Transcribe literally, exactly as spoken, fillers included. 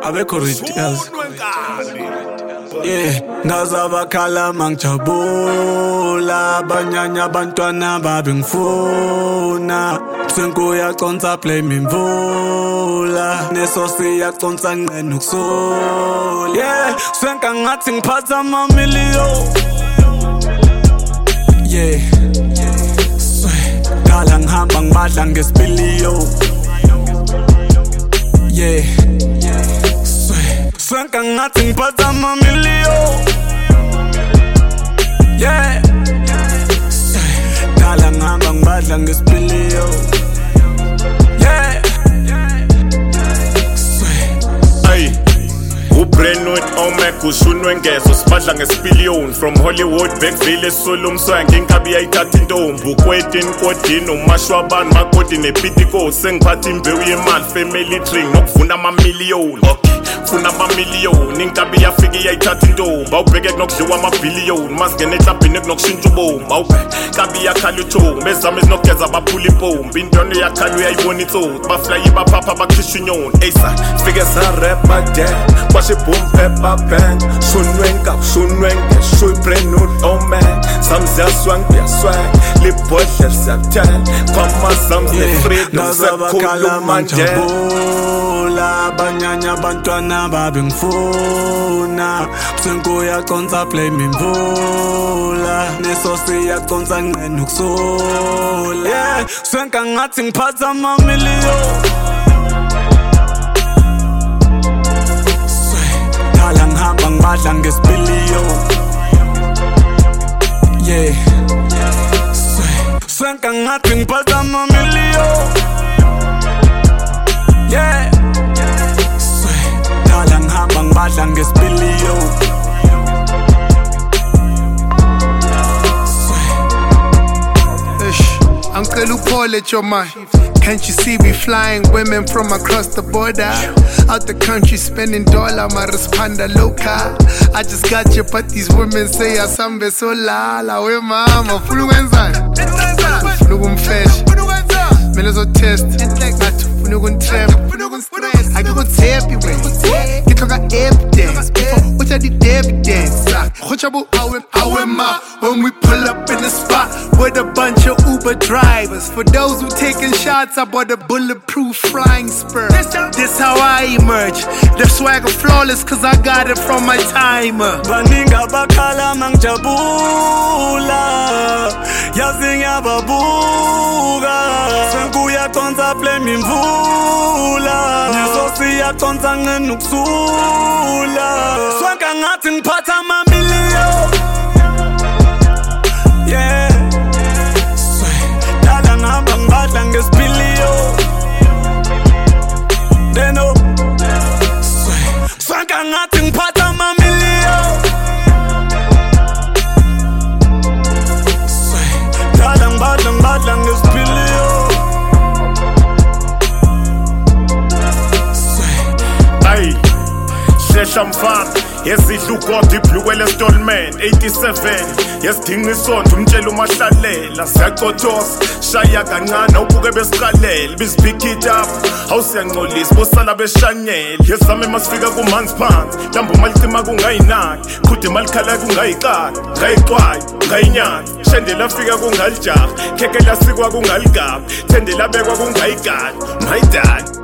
abekho ready yazi. Yeah, ngazabakhala mangijabula banyanya abantwana babe ngifuna Senku yaconsa play mimvula Neso siyaconsa ngqena ukusola Yeah, senka ngathi ngiphatha ama-million Yeah, swe Dala ngihamba ngibadla ngesipiliyo Yeah, swe Senka ngathi ngiphatha ama-million Yeah, swe Dala ngihamba ngibadla ngesipiliyo Yeah, Ay, uBrenwood Omek ushunwe ngeso sibadla ngesipillion From Hollywood Beckville esolo umswange inkabi yayithatha intombi ukweti inkodini umashwabani makoti nepitiko sengiphatha imbewu yemali family tree nokuvuna ama-million Okay funa ama-million inkabi yafike yayithatha intombi awubheke kunokudliwa ama-billion masingene eklabhini kunokushintsha ubombi awubheke kabi yakhala uthombi ezami ezinokugeza baphula impombi intwana yakhala uyayibona itsotsi baflayi baphapha bakukhishwa inyoni eysa fike sarapha damn kwashe boom pepper band shunwe nkap shunwe ngesho uBrenwood Omek sami ziyaswang ziyaswang libhodlela siyakuthela kwamasams ne-freedom sekukhuluma nje Banyanya abantwana babe ngifuna Senku yaconsa play mimvula Neso siyaconsa ngqena ukusola Yeah, senka ngathi ngiphatha ama-million Swe, dala ngihamba ngibadla ngesipiliyo Yeah, swe, senka ngathi ngiphatha ama-million Yeah, Dala ngihamba ngibadla ngesipiliyo Uncle Upole at your mind. Can't you see we flying women from across the border? Out the country spending dollar, my responder loca. I just got you, but these women say asambe so la la we mama fulu wenzani fulu kumfesh mina zo test ngathi ufuna ukuntrap akukuthappy wena ngithoka evidence uthi the evidence khochabu awe awe ma when we pull up in the spot with a bunch of Uber drivers for those who taking shots I bought a bulletproof flying spur this how I emerge the swagger flawless cause I got it from my timer baninga bakhala mangijabula yazi ngiyababuka senku yaconsa play mimvula neso siyaconsa ngqena ukusula swanka ngathi ngiphatha ama-million Yeah, swe dala ngihamba ngibadla ngesipiliyo Deno swe swanka ngathi ngiphatha ama-million Swe dala ngibadla ngibadla ngesipiliyo Ay, shesha mfana Yezidlu God ibhlukele stallman eighty-seven Yesidinga isonto umtshela umahlalela siyacotosa shaya kancane ubuke besiqalela bizipick it up awusiyangcolisa bosala beshanyela yezame masifika kumanzi phansi mhlawumbe umalicima kungayinaki qhude malikhala kungayikati ngayixwayo ngayinyati shendela fika kungalijaha kheke lasikwa kungaligaba thendela bekwa kungayigadi my dad